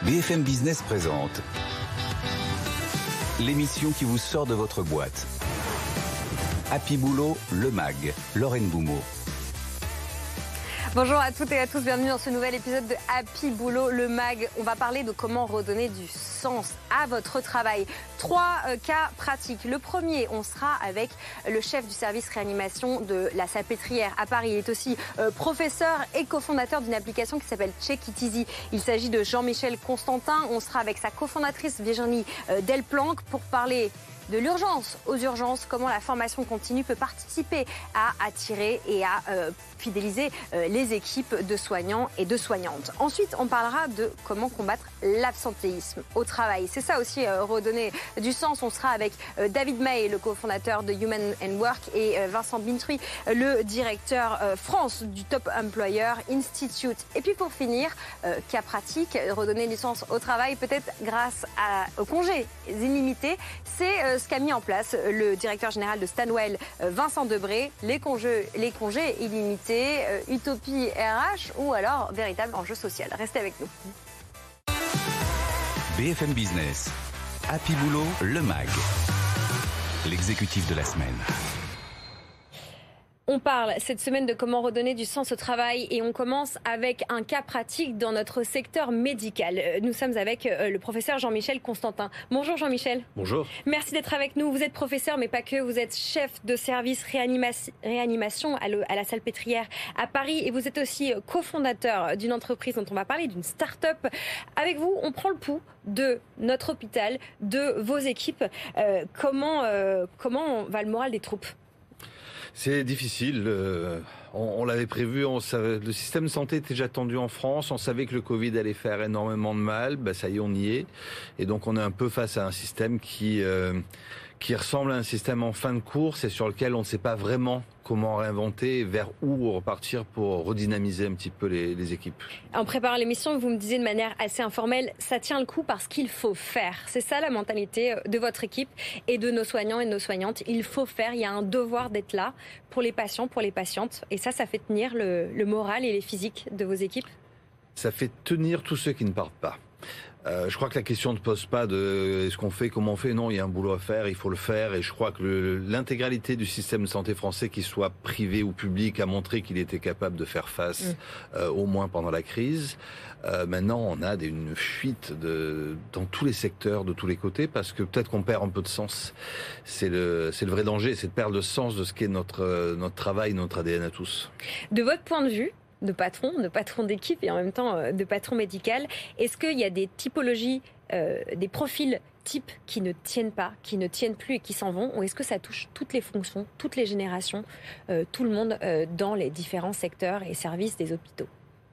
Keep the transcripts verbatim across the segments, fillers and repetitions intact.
B F M Business présente l'émission qui vous sort de votre boîte. Happy Boulot, le mag, Lorraine Boumeau. Bonjour à toutes et à tous, bienvenue dans ce nouvel épisode de Happy Boulot, le mag. On va parler de comment redonner du sens à votre travail. Trois euh, cas pratiques. Le premier, on sera avec le chef du service réanimation de la Salpêtrière à Paris. Il est aussi euh, professeur et cofondateur d'une application qui s'appelle Check It Easy. Il s'agit de Jean-Michel Constantin. On sera avec sa cofondatrice Virginie euh, Delplanque pour parler de l'urgence aux urgences, comment la formation continue peut participer à attirer et à euh, fidéliser euh, les équipes de soignants et de soignantes. Ensuite, on parlera de comment combattre l'absentéisme au travail. C'est ça aussi, euh, redonner du sens. On sera avec euh, David May, le cofondateur de Human and Work, et euh, Vincent Bintruy, le directeur euh, France du Top Employer Institute. Et puis pour finir, euh, cas pratique, redonner du sens au travail, peut-être grâce à, aux congés illimités. C'est euh, ce qu'a mis en place le directeur général de Stanwell, Vincent Debré. Les congés, les congés illimités, euh, utopie R H ou alors véritable enjeu social. Restez avec nous. B F M Business, Happy Boulot, le mag, l'exécutif de la semaine. On parle cette semaine de comment redonner du sens au travail et on commence avec un cas pratique dans notre secteur médical. Nous sommes avec le professeur Jean-Michel Constantin. Bonjour Jean-Michel. Bonjour. Merci d'être avec nous. Vous êtes professeur mais pas que, vous êtes chef de service réanimation, réanimation à, le, à la Salpêtrière à Paris et vous êtes aussi cofondateur d'une entreprise dont on va parler, d'une start-up. Avec vous, on prend le pouls de notre hôpital, de vos équipes. Euh, comment, euh, comment va le moral des troupes ? C'est difficile. Euh, on, on l'avait prévu. On savait, le système de santé était déjà tendu en France. On savait que le Covid allait faire énormément de mal. Ben, ça y est, on y est. Et donc, on est un peu face à un système qui euh, qui ressemble à un système en fin de course et sur lequel on ne sait pas vraiment comment réinventer, vers où repartir pour redynamiser un petit peu les, les équipes. En préparant l'émission, vous me disiez de manière assez informelle, ça tient le coup parce qu'il faut faire. C'est ça la mentalité de votre équipe et de nos soignants et de nos soignantes. Il faut faire, il y a un devoir d'être là pour les patients, pour les patientes. Et ça, ça fait tenir le, le moral et les physiques de vos équipes ? Ça fait tenir tous ceux qui ne partent pas. Euh, je crois que la question ne pose pas de est-ce qu'on fait, comment on fait. Non, il y a un boulot à faire, il faut le faire. Et je crois que le, l'intégralité du système de santé français, qu'il soit privé ou public, a montré qu'il était capable de faire face, mmh. euh, au moins pendant la crise. Euh, maintenant, on a des, une fuite de, dans tous les secteurs, de tous les côtés, parce que peut-être qu'on perd un peu de sens. C'est le, c'est le vrai danger, c'est de perdre le sens de ce qu'est notre, notre travail, notre A D N à tous. De votre point de vue, de patron, de patron d'équipe et en même temps de patron médical. Est-ce qu'il y a des typologies, euh, des profils types qui ne tiennent pas, qui ne tiennent plus et qui s'en vont ? Ou est-ce que ça touche toutes les fonctions, toutes les générations, euh, tout le monde euh, dans les différents secteurs et services des hôpitaux ?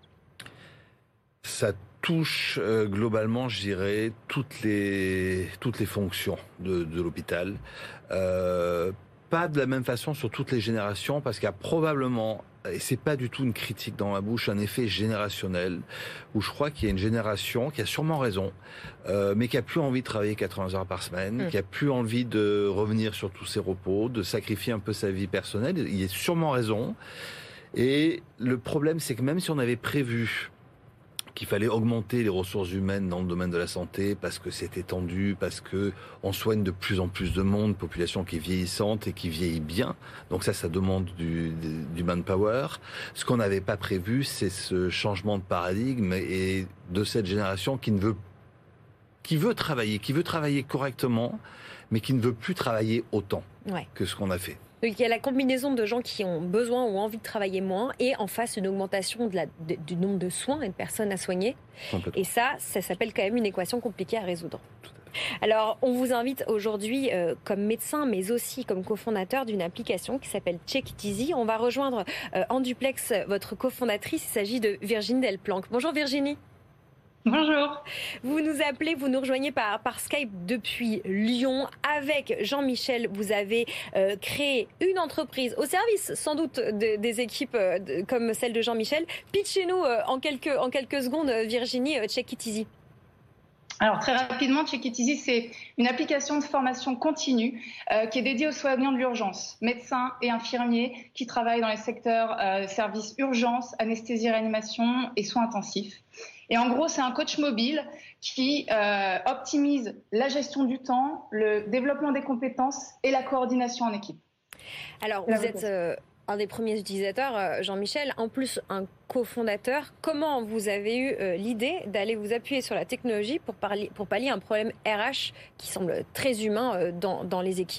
Ça touche euh, globalement, je dirais, toutes les, toutes les fonctions de, de l'hôpital. Euh, pas de la même façon sur toutes les générations, parce qu'il y a probablement, et c'est pas du tout une critique dans ma bouche, un effet générationnel où je crois qu'il y a une génération qui a sûrement raison, euh, mais qui a plus envie de travailler quatre-vingts heures par semaine, mmh. qui a plus envie de revenir sur tous ses repos, de sacrifier un peu sa vie personnelle. Il y a sûrement raison. Et le problème, c'est que même si on avait prévu qu'il fallait augmenter les ressources humaines dans le domaine de la santé parce que c'était tendu, parce que on soigne de plus en plus de monde, population qui est vieillissante et qui vieillit bien. Donc ça, ça demande du, du manpower. Ce qu'on n'avait pas prévu, c'est ce changement de paradigme et de cette génération qui ne veut, qui veut travailler, qui veut travailler correctement, mais qui ne veut plus travailler autant ouais. que ce qu'on a fait. Donc il y a la combinaison de gens qui ont besoin ou envie de travailler moins et en face une augmentation de la, de, du nombre de soins et de personnes à soigner. Et ça, ça s'appelle quand même une équation compliquée à résoudre. Alors on vous invite aujourd'hui euh, comme médecin mais aussi comme cofondateur d'une application qui s'appelle Check It Easy. On va rejoindre euh, en duplex votre cofondatrice, il s'agit de Virginie Delplanque. Bonjour Virginie. Bonjour. Vous nous appelez, vous nous rejoignez par, par Skype depuis Lyon. Avec Jean-Michel, vous avez euh, créé une entreprise au service sans doute de, des équipes euh, de, comme celle de Jean-Michel. Pitchez-nous euh, en, quelques, en quelques secondes, Virginie, euh, Check It Easy. Alors très rapidement, Check It Easy, c'est une application de formation continue euh, qui est dédiée aux soignants de l'urgence, médecins et infirmiers qui travaillent dans les secteurs euh, services urgence, anesthésie-réanimation et soins intensifs. Et en gros, c'est un coach mobile qui euh, optimise la gestion du temps, le développement des compétences et la coordination en équipe. Alors, vous êtes euh, un des premiers utilisateurs, euh, Jean-Michel, en plus un cofondateur. Comment vous avez eu euh, l'idée d'aller vous appuyer sur la technologie pour, parler, pour pallier un problème R H qui semble très humain euh, dans, dans les équipes ?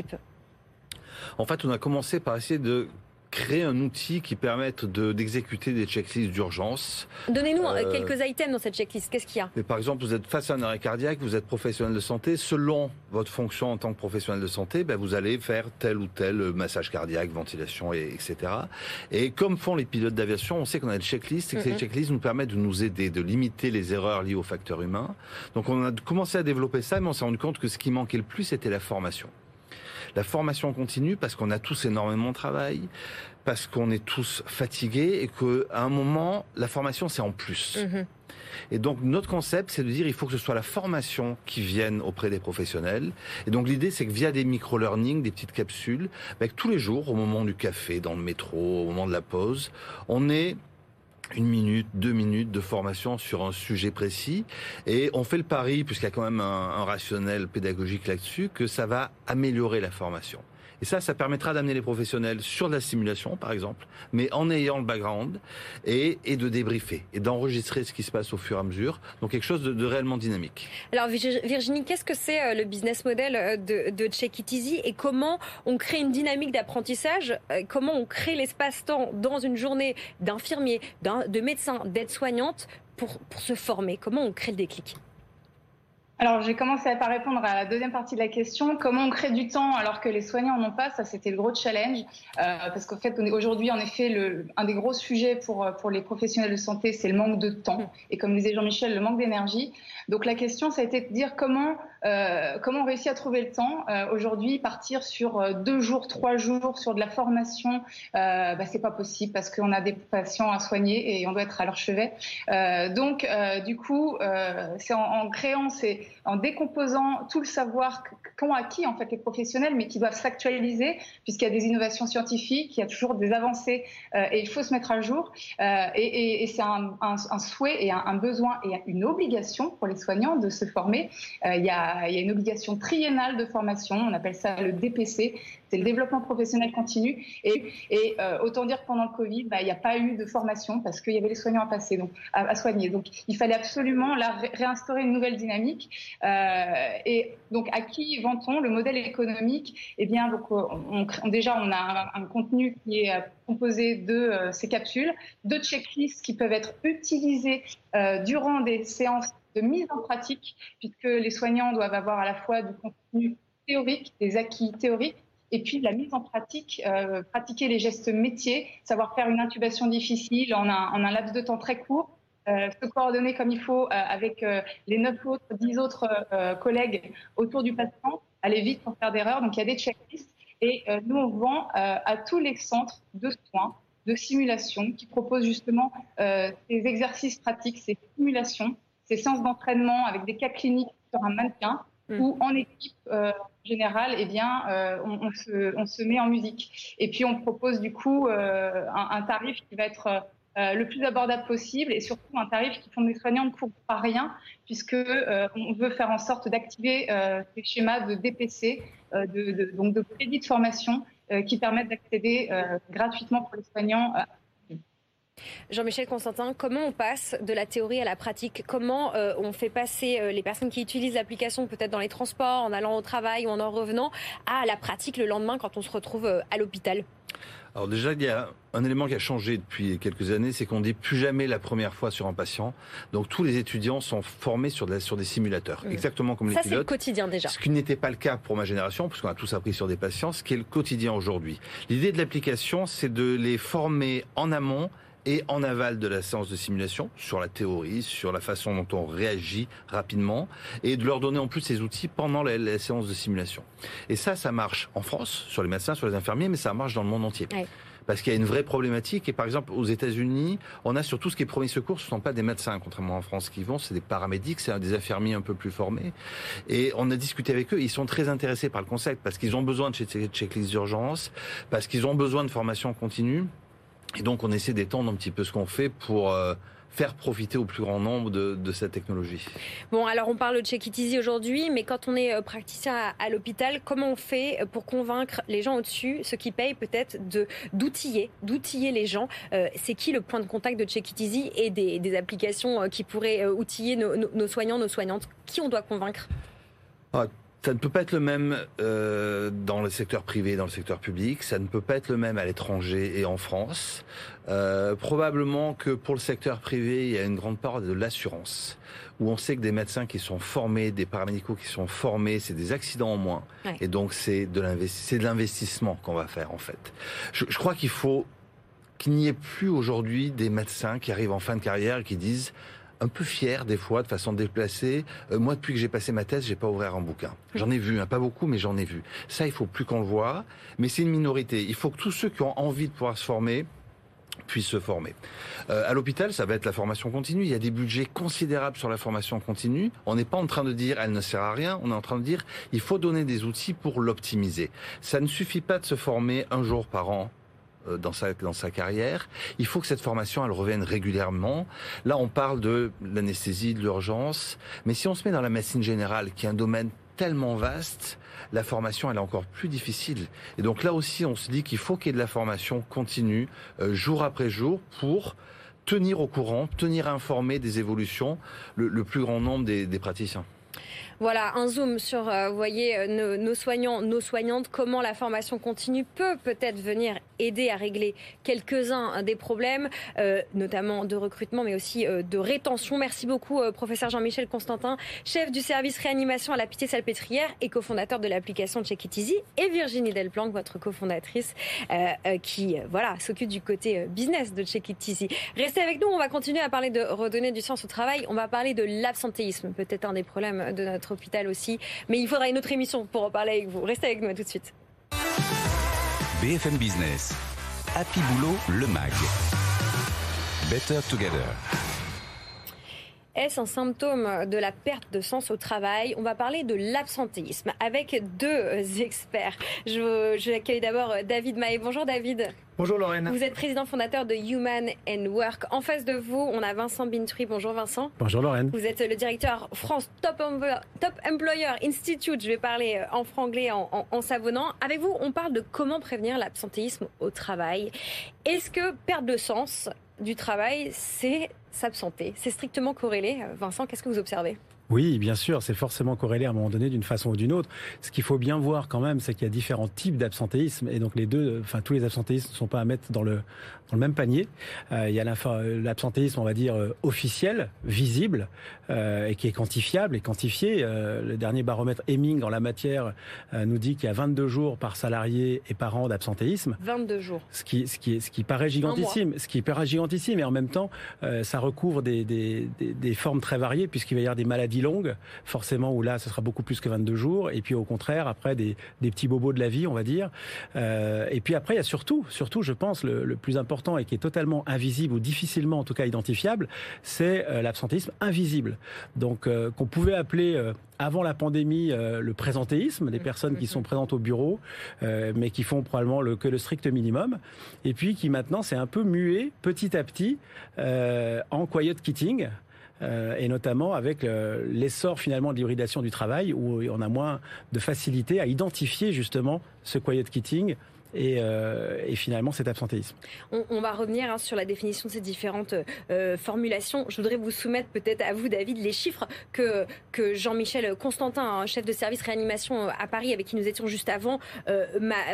En fait, on a commencé par essayer de créer un outil qui permette de, d'exécuter des checklists d'urgence. Donnez-nous euh, quelques items dans cette checklist. Qu'est-ce qu'il y a ? Mais par exemple, vous êtes face à un arrêt cardiaque, vous êtes professionnel de santé. Selon votre fonction en tant que professionnel de santé, ben vous allez faire tel ou tel massage cardiaque, ventilation, et, etc. Et comme font les pilotes d'aviation, on sait qu'on a des checklists et que mm-hmm. ces checklists nous permettent de nous aider, de limiter les erreurs liées aux facteurs humains. Donc on a commencé à développer ça, mais on s'est rendu compte que ce qui manquait le plus, c'était la formation. La formation continue parce qu'on a tous énormément de travail, parce qu'on est tous fatigués et qu'à un moment, la formation, c'est en plus. Mmh. Et donc, notre concept, c'est de dire il faut que ce soit la formation qui vienne auprès des professionnels. Et donc, l'idée, c'est que via des micro-learning, des petites capsules, bah, que tous les jours, au moment du café, dans le métro, au moment de la pause, on est une minute, deux minutes de formation sur un sujet précis. Et on fait le pari, puisqu'il y a quand même un, un rationnel pédagogique là-dessus, que ça va améliorer la formation. Et ça, ça permettra d'amener les professionnels sur de la simulation, par exemple, mais en ayant le background et, et de débriefer et d'enregistrer ce qui se passe au fur et à mesure. Donc quelque chose de, de réellement dynamique. Alors Virginie, qu'est-ce que c'est le business model de, de Check It Easy et comment on crée une dynamique d'apprentissage ? Comment on crée l'espace-temps dans une journée d'infirmiers, d'un, de médecins, d'aides-soignantes pour, pour se former ? Comment on crée le déclic ? Alors, j'ai commencé par répondre à la deuxième partie de la question. Comment on crée du temps alors que les soignants n'en ont pas ? Ça, c'était le gros challenge. Euh, parce qu'en fait, aujourd'hui, en effet, le, un des gros sujets pour, pour les professionnels de santé, c'est le manque de temps. Et comme disait Jean-Michel, le manque d'énergie. Donc, la question, ça a été de dire comment, euh, comment on réussit à trouver le temps. Euh, aujourd'hui, partir sur deux jours, trois jours sur de la formation, euh, bah, c'est pas possible parce qu'on a des patients à soigner et on doit être à leur chevet. Euh, donc, euh, du coup, euh, c'est en, en créant ces... en décomposant tout le savoir qu'ont acquis en fait les professionnels, mais qui doivent s'actualiser puisqu'il y a des innovations scientifiques, il y a toujours des avancées euh, et il faut se mettre à jour. Euh, et, et, et c'est un, un, un souhait et un, un besoin et une obligation pour les soignants de se former. Euh, il, y a, il y a une obligation triennale de formation, on appelle ça le D P C. C'est le développement professionnel continu. Et, et euh, autant dire que pendant le Covid, bah, il n'y a pas eu de formation parce qu'il y avait les soignants à passer, donc, à, à soigner. Donc, il fallait absolument là, ré- réinstaurer une nouvelle dynamique. Euh, et donc, à qui vend-on le modèle économique ? Eh bien, donc, on, on, déjà, on a un, un contenu qui est composé de euh, ces capsules, de checklists qui peuvent être utilisées euh, durant des séances de mise en pratique, puisque les soignants doivent avoir à la fois du contenu théorique, des acquis théoriques, et puis la mise en pratique, euh, pratiquer les gestes métiers, savoir faire une intubation difficile en un, en un laps de temps très court, euh, se coordonner comme il faut euh, avec euh, les neuf autres, dix autres euh, collègues autour du patient, aller vite sans faire d'erreur. Donc il y a des checklists et euh, nous on vend euh, à tous les centres de soins, de simulation qui proposent justement euh, ces exercices pratiques, ces simulations, ces séances d'entraînement avec des cas cliniques sur un mannequin. Où en équipe euh, générale, eh bien, euh, on, on, se, on se met en musique. Et puis on propose du coup euh, un, un tarif qui va être euh, le plus abordable possible et surtout un tarif qui pour les soignants ne coûte pas rien puisque euh, on veut faire en sorte d'activer euh, ces schémas de D P C, euh, de, de, donc de crédits de formation euh, qui permettent d'accéder euh, gratuitement pour les soignants. Euh, Jean-Michel Constantin, comment on passe de la théorie à la pratique ? Comment euh, on fait passer euh, les personnes qui utilisent l'application peut-être dans les transports, en allant au travail ou en en revenant, à la pratique le lendemain quand on se retrouve euh, à l'hôpital ? Alors déjà, il y a un élément qui a changé depuis quelques années, c'est qu'on dit plus jamais la première fois sur un patient. Donc tous les étudiants sont formés sur, de la, sur des simulateurs, mmh. exactement comme Ça, les pilotes. Ça, c'est le quotidien déjà. Ce qui n'était pas le cas pour ma génération, puisqu'on a tous appris sur des patients, ce qui est le quotidien aujourd'hui. L'idée de l'application, c'est de les former en amont et en aval de la séance de simulation, sur la théorie, sur la façon dont on réagit rapidement, et de leur donner en plus ces outils pendant la, la séance de simulation. Et ça, ça marche en France, sur les médecins, sur les infirmiers, mais ça marche dans le monde entier. Ouais. Parce qu'il y a une vraie problématique, et par exemple, aux États-Unis, on a sur tout ce qui est premier secours, ce ne sont pas des médecins, contrairement en France, qui vont, c'est des paramédics, c'est des infirmiers un peu plus formés. Et on a discuté avec eux, ils sont très intéressés par le concept, parce qu'ils ont besoin de ces checklists d'urgence, parce qu'ils ont besoin de formation continue. Et donc, on essaie d'étendre un petit peu ce qu'on fait pour euh, faire profiter au plus grand nombre de, de cette technologie. Bon, alors on parle de Check It Easy aujourd'hui, mais quand on est praticien à, à l'hôpital, comment on fait pour convaincre les gens au-dessus, ceux qui payent peut-être, de, d'outiller, d'outiller les gens? euh, C'est qui le point de contact de Check It Easy et des, des applications qui pourraient outiller nos, nos, nos soignants, nos soignantes? Qui on doit convaincre? ah. Ça ne peut pas être le même euh, dans le secteur privé et dans le secteur public. Ça ne peut pas être le même à l'étranger et en France. Euh, probablement que pour le secteur privé, il y a une grande part de l'assurance, où on sait que des médecins qui sont formés, des paramédicaux qui sont formés, c'est des accidents en moins. Ouais. Et donc, c'est de l'investi- c'est de l'investissement qu'on va faire, en fait. Je, je crois qu'il faut qu'il n'y ait plus aujourd'hui des médecins qui arrivent en fin de carrière et qui disent... un peu fier des fois, de façon déplacée. Euh, moi, depuis que j'ai passé ma thèse, j'ai pas ouvert un bouquin. J'en ai vu, hein, pas beaucoup, mais j'en ai vu. Ça, il faut plus qu'on le voie. Mais c'est une minorité. Il faut que tous ceux qui ont envie de pouvoir se former puissent se former. Euh, à l'hôpital, ça va être la formation continue. Il y a des budgets considérables sur la formation continue. On n'est pas en train de dire elle ne sert à rien. On est en train de dire il faut donner des outils pour l'optimiser. Ça ne suffit pas de se former un jour par an dans sa, dans sa carrière. Il faut que cette formation, elle revienne régulièrement. Là, on parle de l'anesthésie, de l'urgence. Mais si on se met dans la médecine générale, qui est un domaine tellement vaste, la formation, elle est encore plus difficile. Et donc là aussi, on se dit qu'il faut qu'il y ait de la formation continue, euh, jour après jour, pour tenir au courant, tenir informé des évolutions, le, le plus grand nombre des, des praticiens. Voilà, un zoom sur, euh, vous voyez, euh, nos, nos soignants, nos soignantes, comment la formation continue peut peut-être venir aider à régler quelques-uns des problèmes, euh, notamment de recrutement, mais aussi euh, de rétention. Merci beaucoup, euh, professeur Jean-Michel Constantin, chef du service réanimation à la Pitié-Salpêtrière et cofondateur de l'application Check It Easy, et Virginie Delplanque, votre cofondatrice, euh, euh, qui euh, voilà, s'occupe du côté euh, business de Check It Easy. Restez avec nous, on va continuer à parler de redonner du sens au travail. On va parler de l'absentéisme, peut-être un des problèmes de notre hôpital aussi, mais il faudra une autre émission pour en parler avec vous. Restez avec nous, à tout de suite. B F M Business, Happy Boulot, le mag. Better Together. Est-ce un symptôme de la perte de sens au travail? On va parler de l'absentéisme avec deux experts. Je, je accueille d'abord David Mahé. Bonjour David. Bonjour Lorraine. Vous êtes président fondateur de Human and Work. En face de vous, on a Vincent Bintouy. Bonjour Vincent. Bonjour Lorraine. Vous êtes le directeur France Top, Employer, Top Employer Institute. Je vais parler en franglais, en, en, en savonnant. Avec vous, on parle de comment prévenir l'absentéisme au travail. Est-ce que perte de sens du travail, c'est s'absenter? C'est strictement corrélé. Vincent, qu'est-ce que vous observez? Oui, bien sûr, c'est forcément corrélé à un moment donné d'une façon ou d'une autre. Ce qu'il faut bien voir quand même, c'est qu'il y a différents types d'absentéisme, et donc les deux, enfin tous les absentéismes ne sont pas à mettre dans le dans le même panier. Euh, il y a l'absentéisme, on va dire euh, officiel, visible, euh, et qui est quantifiable et quantifié. Euh, le dernier baromètre Hemming en la matière euh, nous dit qu'il y a vingt-deux jours par salarié et par an d'absentéisme. vingt-deux jours. Ce qui ce qui ce qui paraît gigantissime, ce qui paraît gigantissime, et en même temps, euh, ça recouvre des des des, des formes très variées, puisqu'il va y avoir des maladies longues, forcément, où là, ce sera beaucoup plus que vingt-deux jours. Et puis, au contraire, après, des, des petits bobos de la vie, on va dire. Euh, et puis après, il y a surtout, surtout, je pense, le, le plus important et qui est totalement invisible ou difficilement, en tout cas, identifiable, c'est euh, l'absentéisme invisible. Donc, euh, qu'on pouvait appeler... Euh, avant la pandémie, euh, le présentéisme, des personnes qui sont présentes au bureau, euh, mais qui font probablement le, que le strict minimum, et puis qui maintenant, c'est un peu mué, petit à petit, euh, en quiet quitting. Euh, et notamment avec euh, l'essor finalement de l'hybridation du travail, où on a moins de facilité à identifier justement ce quiet quitting et, euh, et finalement cet absentéisme. On, on va revenir hein, sur la définition de ces différentes euh, formulations. Je voudrais vous soumettre peut-être à vous, David, les chiffres que, que Jean-Michel Constantin, hein, chef de service réanimation à Paris, avec qui nous étions juste avant, euh,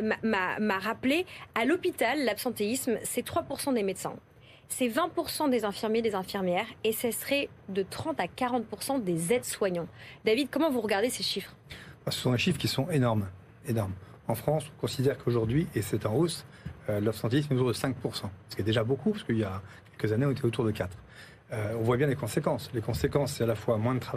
m'a rappelé. À l'hôpital, l'absentéisme, c'est trois pour cent des médecins. C'est vingt pour cent des infirmiers, des infirmières, et ce serait de trente à quarante pour cent des aides-soignants. David, comment vous regardez ces chiffres? Ce sont des chiffres qui sont énormes, énormes. En France, on considère qu'aujourd'hui, et c'est en hausse, euh, l'absentéisme est autour de cinq pour cent. Ce qui est déjà beaucoup, parce qu'il y a quelques années, on était autour de quatre pour cent. Euh, on voit bien les conséquences. Les conséquences, c'est à la fois moins de travail,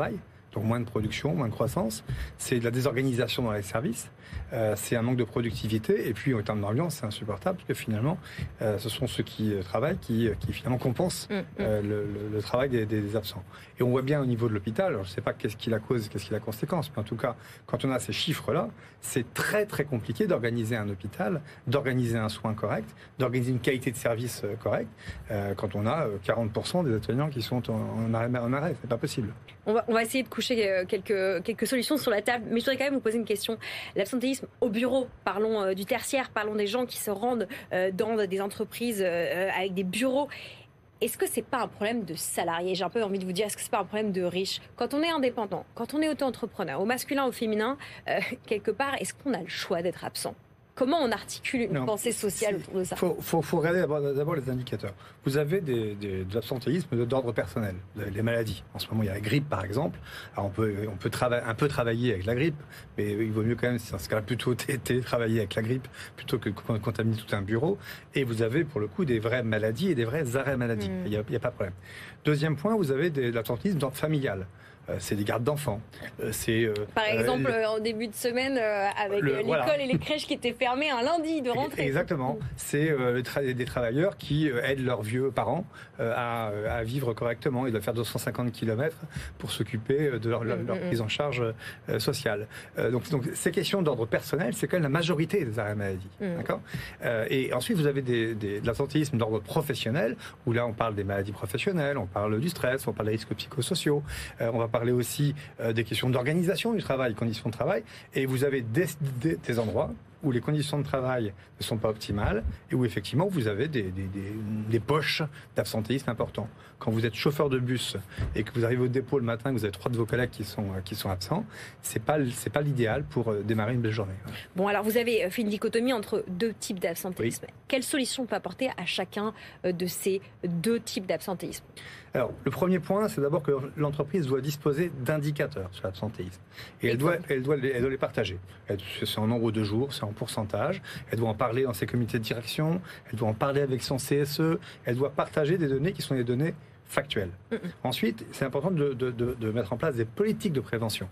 donc moins de production, moins de croissance. C'est de la désorganisation dans les services. Euh, c'est un manque de productivité. Et puis, en termes d'ambiance, c'est insupportable parce que finalement, euh, ce sont ceux qui euh, travaillent qui, qui finalement compensent mmh, euh, le, le, le travail des, des absents. Et on voit bien au niveau de l'hôpital, alors je ne sais pas qu'est-ce qui la cause, qu'est-ce qui la conséquence, mais en tout cas, quand on a ces chiffres-là, c'est très très compliqué d'organiser un hôpital, d'organiser un soin correct, d'organiser une qualité de service euh, correcte, euh, quand on a euh, quarante pour cent des soignants qui sont en, en arrêt, en arrêt. C'est pas possible. On va, on va essayer de coucher quelques, quelques solutions sur la table, mais je voudrais quand même vous poser une question. L'absentéisme au bureau, parlons euh, du tertiaire, parlons des gens qui se rendent euh, dans des entreprises euh, avec des bureaux. Est-ce que c'est pas un problème de salarié? J'ai un peu envie de vous dire, est-ce que c'est pas un problème de riche? Quand on est indépendant, quand on est auto-entrepreneur, au masculin, au féminin, euh, quelque part, est-ce qu'on a le choix d'être absent? Comment on articule une non, pensée sociale autour de ça? Il faut, faut, faut regarder d'abord, d'abord les indicateurs. Vous avez des, des, de l'absentéisme d'ordre personnel. Vous avez les maladies. En ce moment, il y a la grippe, par exemple. Alors, on peut, on peut trava- un peu travailler avec la grippe, mais il vaut mieux quand même, dans ce cas-là, plutôt télétravailler avec la grippe plutôt que contaminer tout un bureau. Et vous avez, pour le coup, des vraies maladies et des vrais arrêts maladie. Mmh. Il n'y a, a pas de problème. Deuxième point, vous avez de l'absentéisme d'ordre familial. C'est des gardes d'enfants. C'est, euh, Par exemple, euh, en début de semaine, euh, avec le, l'école voilà. et les crèches qui étaient fermées un lundi de rentrée. Exactement. C'est euh, tra- des travailleurs qui euh, aident leurs vieux parents euh, à, à vivre correctement. Ils doivent faire deux cent cinquante kilomètres pour s'occuper de leur, leur, leur mmh, prise en charge euh, sociale. Euh, donc, donc, ces questions d'ordre personnel, c'est quand même la majorité des arrêts maladie. Mmh. D'accord euh, et ensuite, vous avez des, des, de l'absentéisme d'ordre professionnel, où là, on parle des maladies professionnelles, on parle du stress, on parle des risques psychosociaux, euh, on va parler aussi euh, des questions d'organisation du travail, conditions de travail, et vous avez des, des, des endroits où les conditions de travail ne sont pas optimales et où effectivement vous avez des, des, des, des poches d'absentéisme importants. Quand vous êtes chauffeur de bus et que vous arrivez au dépôt le matin, que vous avez trois de vos collègues qui sont, qui sont absents, c'est pas, c'est pas l'idéal pour démarrer une belle journée. Bon, alors vous avez fait une dichotomie entre deux types d'absentéisme. Oui. Quelle solution on peut apporter à chacun de ces deux types d'absentéisme? Alors, le premier point, c'est d'abord que l'entreprise doit disposer d'indicateurs sur l'absentéisme. Et elle doit, elle, doit les, elle doit les partager. C'est en nombre de jours, c'est en pourcentage. Elle doit en parler dans ses comités de direction. Elle doit en parler avec son C S E. Elle doit partager des données qui sont des données factuelles. Mm-mm. Ensuite, c'est important de, de, de, de mettre en place des politiques de prévention.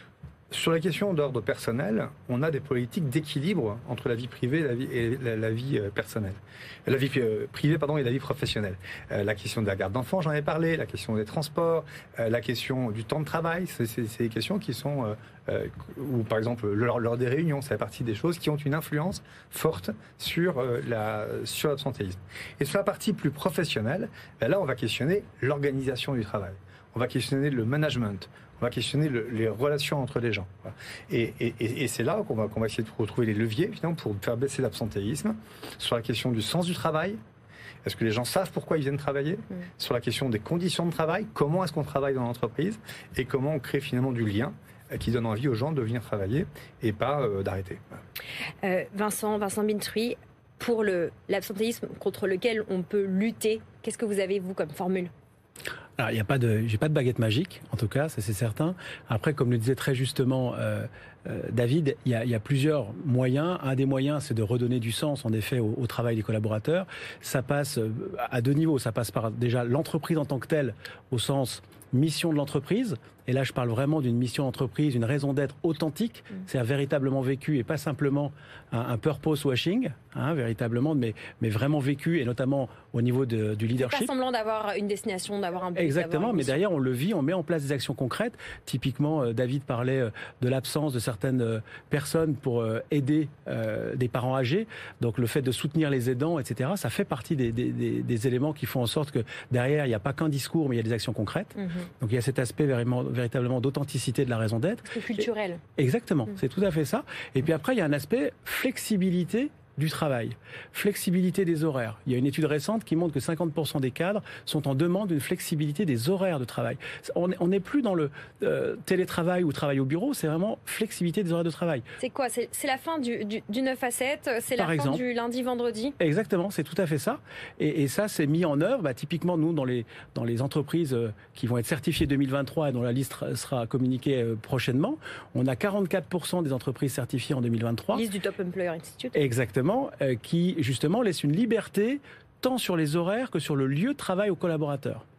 Sur la question d'ordre personnel, on a des politiques d'équilibre entre la vie privée et la vie, et la, la vie personnelle. La vie euh, privée pardon, et la vie professionnelle. Euh, la question de la garde d'enfants, j'en ai parlé, la question des transports, euh, la question du temps de travail, c'est, c'est, c'est des questions qui sont, euh, euh, ou par exemple lors, lors des réunions, ça fait partie des choses qui ont une influence forte sur, euh, la, sur l'absentéisme. Et sur la partie plus professionnelle, ben là on va questionner l'organisation du travail. On va questionner le management. On va questionner le, les relations entre les gens. Et, et, et c'est là qu'on va, qu'on va essayer de retrouver les leviers finalement, pour faire baisser l'absentéisme. Sur la question du sens du travail, est-ce que les gens savent pourquoi ils viennent travailler? mmh. Sur la question des conditions de travail, comment est-ce qu'on travaille dans l'entreprise? Et comment on crée finalement du lien qui donne envie aux gens de venir travailler et pas euh, d'arrêter. Euh, Vincent, Vincent Bintroui, pour le, l'absentéisme contre lequel on peut lutter, qu'est-ce que vous avez, vous, comme formule? Alors, il y a pas de, j'ai pas de baguette magique, en tout cas, ça c'est certain. Après, comme le disait très justement euh, euh, David, il y, a, il y a plusieurs moyens. Un des moyens, c'est de redonner du sens, en effet, au, au travail des collaborateurs. Ça passe à deux niveaux. Ça passe par déjà l'entreprise en tant que telle, au sens mission de l'entreprise. Et là, je parle vraiment d'une mission d'entreprise, une raison d'être authentique, mmh. c'est-à-dire véritablement vécu et pas simplement un, un purpose washing, hein, véritablement, mais, mais vraiment vécu et notamment au niveau de, du leadership. C'est pas semblant d'avoir une destination, d'avoir un but. Exactement, mais derrière, on le vit, on met en place des actions concrètes. Typiquement, euh, David parlait euh, de l'absence de certaines euh, personnes pour euh, aider euh, des parents âgés. Donc, le fait de soutenir les aidants, et cetera, ça fait partie des, des, des, des éléments qui font en sorte que derrière, il n'y a pas qu'un discours, mais il y a des actions concrètes. Mmh. Donc, il y a cet aspect vraiment véritablement d'authenticité de la raison d'être. C'est culturel. Et, exactement, mmh. c'est tout à fait ça. Et puis après, il y a un aspect flexibilité du travail, flexibilité des horaires. Il y a une étude récente qui montre que cinquante pour cent des cadres sont en demande d'une flexibilité des horaires de travail. On n'est plus dans le euh, télétravail ou travail au bureau, c'est vraiment flexibilité des horaires de travail. C'est quoi? C'est, c'est la fin du, du, du neuf à sept? C'est la Par fin exemple, du lundi-vendredi? Exactement, c'est tout à fait ça. Et, et ça, c'est mis en œuvre, bah, typiquement, nous, dans les, dans les entreprises qui vont être certifiées deux mille vingt-trois et dont la liste sera communiquée prochainement, on a quarante-quatre pour cent des entreprises certifiées en deux mille vingt-trois. Liste du Top Employer Institute. Exactement. Qui justement laisse une liberté tant sur les horaires que sur le lieu de travail aux collaborateurs.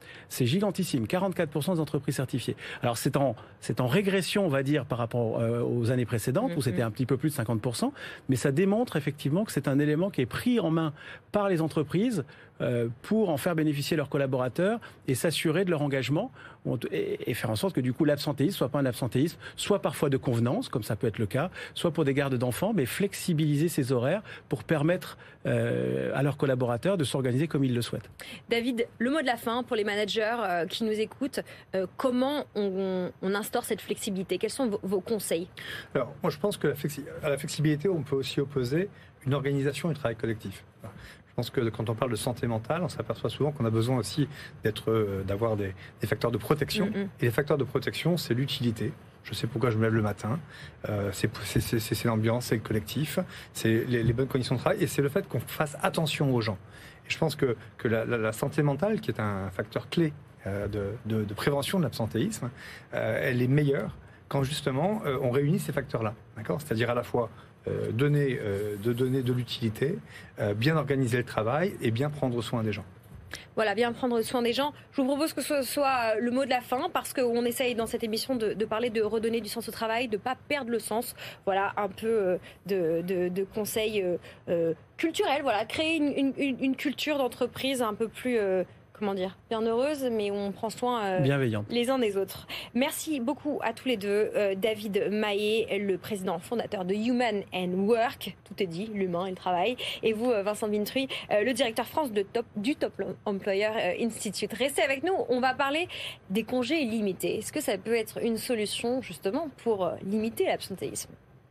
C'est gigantissime, quarante-quatre pour cent des entreprises certifiées. Alors c'est en, c'est en régression, on va dire, par rapport euh, aux années précédentes, mmh, où c'était un petit peu plus de cinquante pour cent, mais ça démontre effectivement que c'est un élément qui est pris en main par les entreprises euh, pour en faire bénéficier leurs collaborateurs et s'assurer de leur engagement et, et faire en sorte que du coup l'absentéisme soit pas un absentéisme, soit parfois de convenance, comme ça peut être le cas, soit pour des gardes d'enfants, mais flexibiliser ces horaires pour permettre euh, à leurs collaborateurs de s'organiser comme ils le souhaitent. David, le mot de la fin pour les managers euh, qui nous écoutent, euh, comment on, on instaure cette flexibilité? Quels sont vos, vos conseils? Alors, moi je pense que la flexi- à la flexibilité, on peut aussi opposer une organisation et un travail collectif. Je pense que quand on parle de santé mentale, on s'aperçoit souvent qu'on a besoin aussi d'être, euh, d'avoir des, des facteurs de protection. Mm-hmm. Et les facteurs de protection, c'est l'utilité. Je sais pourquoi je me lève le matin. Euh, c'est, c'est, c'est, c'est l'ambiance, c'est le collectif, c'est les, les bonnes conditions de travail et c'est le fait qu'on fasse attention aux gens. Et je pense que, que la, la, la santé mentale, qui est un facteur clé euh, de, de, de prévention de l'absentéisme, euh, elle est meilleure quand justement euh, on réunit ces facteurs-là. D'accord ? C'est-à-dire à la fois Euh, donner, euh, de donner de l'utilité, euh, bien organiser le travail et bien prendre soin des gens. Voilà, bien prendre soin des gens. Je vous propose que ce soit le mot de la fin, parce qu'on essaye dans cette émission de, de parler de redonner du sens au travail, de ne pas perdre le sens. Voilà, un peu de, de, de conseils euh, culturels. Voilà, créer une, une, une culture d'entreprise un peu plus... Euh, comment dire, bien heureuse, mais on prend soin euh, bienveillante les uns des autres. Merci beaucoup à tous les deux. Euh, David Mahé, le président fondateur de Human and Work, tout est dit, l'humain et le travail. Et vous, Vincent Bintruy, euh, le directeur France de Top, du Top Employer Institute. Restez avec nous, on va parler des congés illimités. Est-ce que ça peut être une solution justement pour euh, limiter l'absentéisme?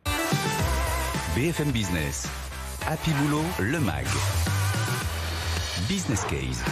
B F M Business, Happy Boulot, le mag. Business Case.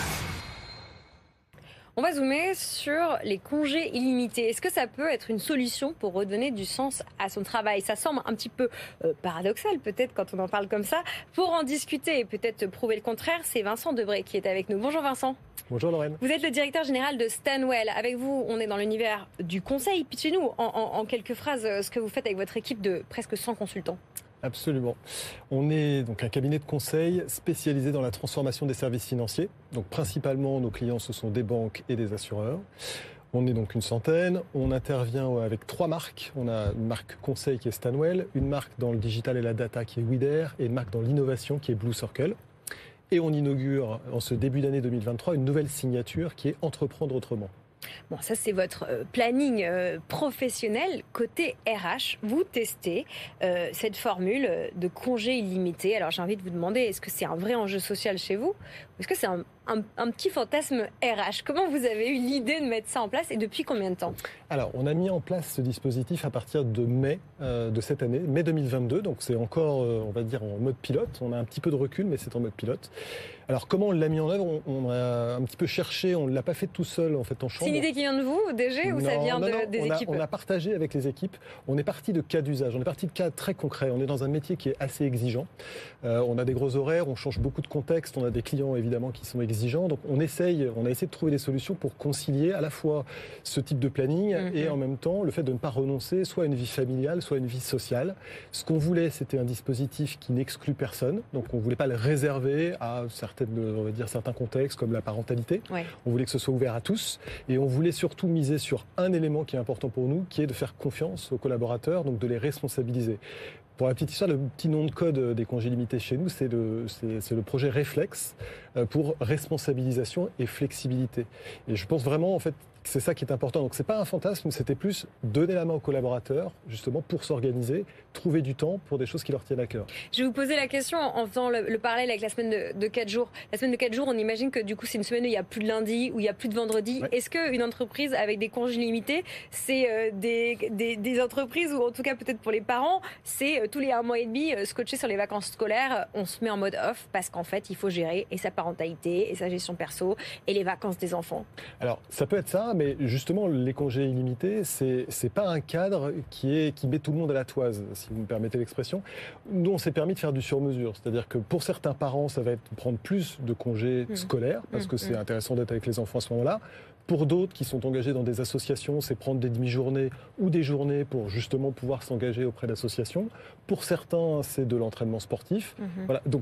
On va zoomer sur les congés illimités. Est-ce que ça peut être une solution pour redonner du sens à son travail? Ça semble un petit peu euh, paradoxal peut-être quand on en parle comme ça. Pour en discuter et peut-être prouver le contraire, c'est Vincent Debré qui est avec nous. Bonjour Vincent. Bonjour Lorraine. Vous êtes le directeur général de Stanwell. Avec vous, on est dans l'univers du conseil. Pitchez-nous en, en, en quelques phrases ce que vous faites avec votre équipe de presque cent consultants. Absolument. On est donc un cabinet de conseil spécialisé dans la transformation des services financiers. Donc principalement, nos clients, ce sont des banques et des assureurs. On est donc une centaine. On intervient avec trois marques. On a une marque conseil qui est Stanwell, une marque dans le digital et la data qui est Wider et une marque dans l'innovation qui est Blue Circle. Et on inaugure en ce début d'année deux mille vingt-trois une nouvelle signature qui est Entreprendre autrement. Bon, ça c'est votre planning professionnel. Côté R H, vous testez euh, cette formule de congé illimité. Alors j'ai envie de vous demander, est-ce que c'est un vrai enjeu social chez vous? Ou est-ce que c'est un, un, un petit fantasme R H? Comment vous avez eu l'idée de mettre ça en place et depuis combien de temps? Alors, on a mis en place ce dispositif à partir de mai euh, de cette année, mai deux mille vingt-deux. Donc c'est encore, euh, on va dire, en mode pilote. On a un petit peu de recul, mais c'est en mode pilote. Alors comment on l'a mis en œuvre? on, on a un petit peu cherché, on ne l'a pas fait tout seul en fait en chambre. C'est une idée qui vient de vous, D G, ou non, ça vient non, de, non, des on a, équipes? On a partagé avec les équipes. On est parti de cas d'usage, on est parti de cas très concrets. On est dans un métier qui est assez exigeant. Euh, on a des gros horaires, on change beaucoup de contexte, on a des clients évidemment qui sont exigeants. Donc on essaye, on a essayé de trouver des solutions pour concilier à la fois ce type de planning mm-hmm. et en même temps le fait de ne pas renoncer soit à une vie familiale, soit à une vie sociale. Ce qu'on voulait, c'était un dispositif qui n'exclut personne. Donc on ne voulait pas le réserver à certaines, on va dire, certains contextes comme la parentalité. Ouais. On voulait que ce soit ouvert à tous et on voulait surtout miser sur un élément qui est important pour nous, qui est de faire confiance aux collaborateurs, donc de les responsabiliser. Pour la petite histoire, le petit nom de code des congés limités chez nous, c'est le, c'est, c'est le projet Réflexe pour responsabilisation et flexibilité. Et je pense vraiment, en fait, que c'est ça qui est important. Donc, c'est pas un fantasme, c'était plus donner la main aux collaborateurs, justement, pour s'organiser, trouver du temps pour des choses qui leur tiennent à cœur. Je vais vous poser la question en faisant le, le parallèle avec la semaine de, de quatre jours. La semaine de quatre jours, on imagine que du coup, c'est une semaine où il n'y a plus de lundi, où il n'y a plus de vendredi. Ouais. Est-ce qu'une entreprise avec des congés limités, c'est euh, des, des, des entreprises, ou en tout cas peut-être pour les parents, c'est euh, tous les un mois et demi, euh, scotché sur les vacances scolaires, on se met en mode off parce qu'en fait, il faut gérer et sa parentalité, et sa gestion perso, et les vacances des enfants? Alors, ça peut être ça, mais justement, les congés illimités, c'est, c'est pas un cadre qui, est, qui met tout le monde à la toise, si vous me permettez l'expression. Nous, on s'est permis de faire du sur-mesure. C'est-à-dire que pour certains parents, ça va être prendre plus de congés mmh. scolaires, parce mmh. que c'est mmh. intéressant d'être avec les enfants à ce moment-là. Pour d'autres qui sont engagés dans des associations, c'est prendre des demi-journées ou des journées pour justement pouvoir s'engager auprès d'associations. Pour certains, c'est de l'entraînement sportif. Mmh. Voilà. Donc,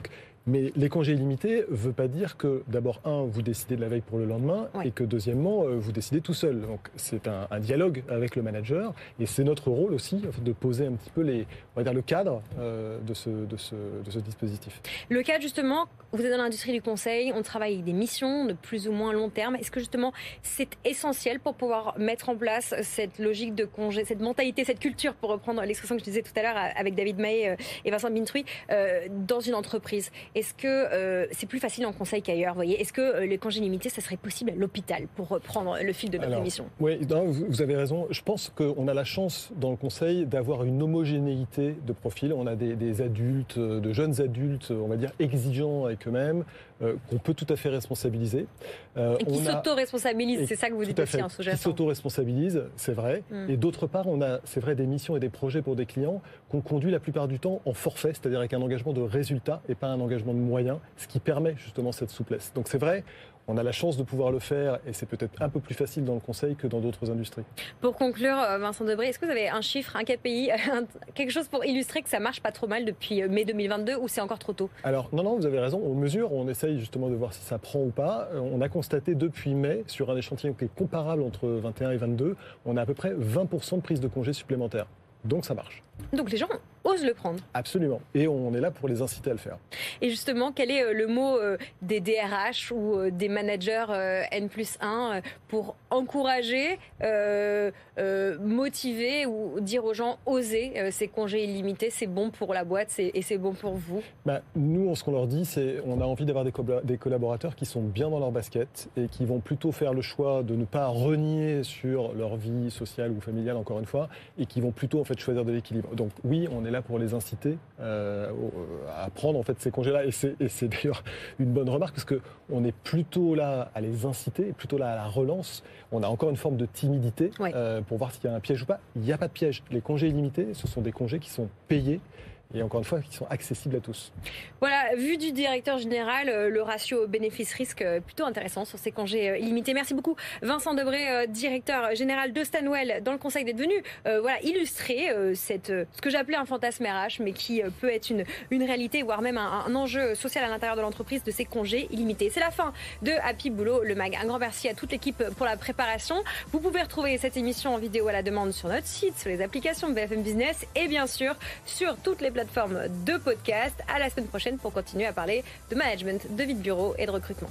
Mais les congés illimités ne veut pas dire que, d'abord, un, vous décidez de la veille pour le lendemain, ouais. et que, deuxièmement, vous décidez tout seul. Donc, c'est un, un dialogue avec le manager, et c'est notre rôle aussi de poser un petit peu les, on va dire, le cadre euh, de, ce, de, ce, de ce dispositif. Le cadre, justement, vous êtes dans l'industrie du conseil, on travaille avec des missions de plus ou moins long terme. Est-ce que, justement, c'est essentiel pour pouvoir mettre en place cette logique de congé, cette mentalité, cette culture, pour reprendre l'expression que je disais tout à l'heure avec David Mahé et Vincent Bintrouille, euh, dans une entreprise? Est-ce que euh, c'est plus facile en conseil qu'ailleurs, voyez? Est-ce que euh, les congés limités, ça serait possible à l'hôpital, pour reprendre le fil de notre Alors, émission? Oui, non, vous avez raison. Je pense qu'on a la chance dans le conseil d'avoir une homogénéité de profil. On a des, des adultes, de jeunes adultes, on va dire exigeants avec eux-mêmes, euh, qu'on peut tout à fait responsabiliser. Euh, et qui s'auto-responsabilisent, c'est ça que vous dites aussi, hein, sous-jacent. Qui s'auto-responsabilisent, c'est vrai. Mm. Et d'autre part, on a, c'est vrai, des missions et des projets pour des clients qu'on conduit la plupart du temps en forfait, c'est-à-dire avec un engagement de résultat et pas un engagement de moyens, ce qui permet justement cette souplesse. Donc c'est vrai, on a la chance de pouvoir le faire et c'est peut-être un peu plus facile dans le conseil que dans d'autres industries. Pour conclure, Vincent Debré, est-ce que vous avez un chiffre, un K P I, quelque chose pour illustrer que ça marche pas trop mal depuis mai deux mille vingt-deux ou c'est encore trop tôt? Alors non, non, vous avez raison, on mesure, on essaye justement de voir si ça prend ou pas. On a constaté depuis mai, sur un échantillon qui est comparable entre vingt et un et vingt-deux, on a à peu près vingt pour cent de prise de congés supplémentaires. Donc ça marche. Donc les gens osent le prendre. Absolument. Et on est là pour les inciter à le faire. Et justement, quel est le mot des D R H ou des managers N plus un pour encourager, euh, euh, motiver ou dire aux gens, osez ces congés illimités, c'est bon pour la boîte et c'est bon pour vous? Bah, nous, ce qu'on leur dit, c'est on a envie d'avoir des, co- des collaborateurs qui sont bien dans leur basket et qui vont plutôt faire le choix de ne pas renier sur leur vie sociale ou familiale, encore une fois, et qui vont plutôt en fait choisir de l'équilibre. Donc oui, on est là pour les inciter euh, à prendre en fait ces congés-là, et c'est, et c'est d'ailleurs une bonne remarque parce que on est plutôt là à les inciter, plutôt là à la relance. On a encore une forme de timidité ouais. euh, pour voir s'il y a un piège ou pas. Il n'y a pas de piège. Les congés illimités, ce sont des congés qui sont payés. Et encore une fois, qui sont accessibles à tous. Voilà, vu du directeur général, le ratio bénéfice-risque plutôt intéressant sur ces congés illimités. Merci beaucoup Vincent Debré, directeur général de Stanwell, dans le conseil, d'être venu euh, voilà, illustrer euh, cette, ce que j'appelais un fantasme R H, mais qui euh, peut être une, une réalité, voire même un, un enjeu social à l'intérieur de l'entreprise, de ces congés illimités. C'est la fin de Happy Boulot, le mag. Un grand merci à toute l'équipe pour la préparation. Vous pouvez retrouver cette émission en vidéo à la demande sur notre site, sur les applications de B F M Business et bien sûr sur toutes les plateforme de podcast. À la semaine prochaine pour continuer à parler de management, de vie de bureau et de recrutement.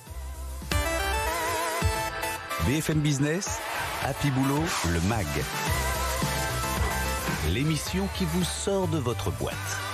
B F M Business, Happy Boulot, le mag. L'émission qui vous sort de votre boîte.